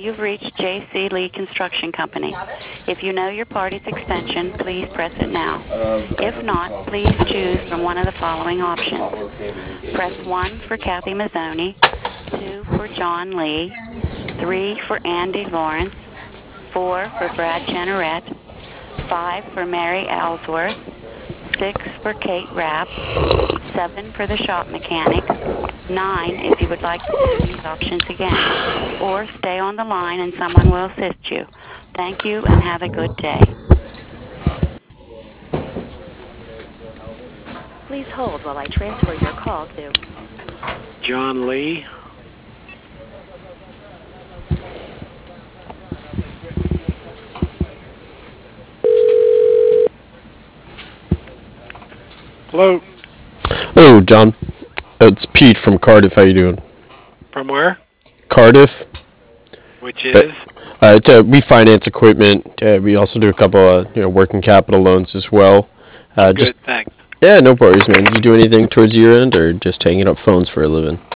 You've reached J.C. Lee Construction Company. If you know your party's extension, please press it now. If not, please choose from one of the following options. Press 1 for Kathy Mazzoni, 2 for John Lee, 3 for Andy Lawrence, 4 for Brad Jenneret, 5 for Mary Ellsworth, 6 for Kate Rapp, 7 for the shop mechanic, 9 if you would like to hear these options again, or stay on the line and someone will assist you. Thank you and have a good day. Please hold while I transfer your call to John Lee. Hello. Hello, John. It's Pete from Cardiff. How you doing? From where? Cardiff. Which is? We finance equipment. We also do a couple of working capital loans as well. Good, thanks. Yeah, no worries, man. Do you do anything towards your end, or just hanging up phones for a living?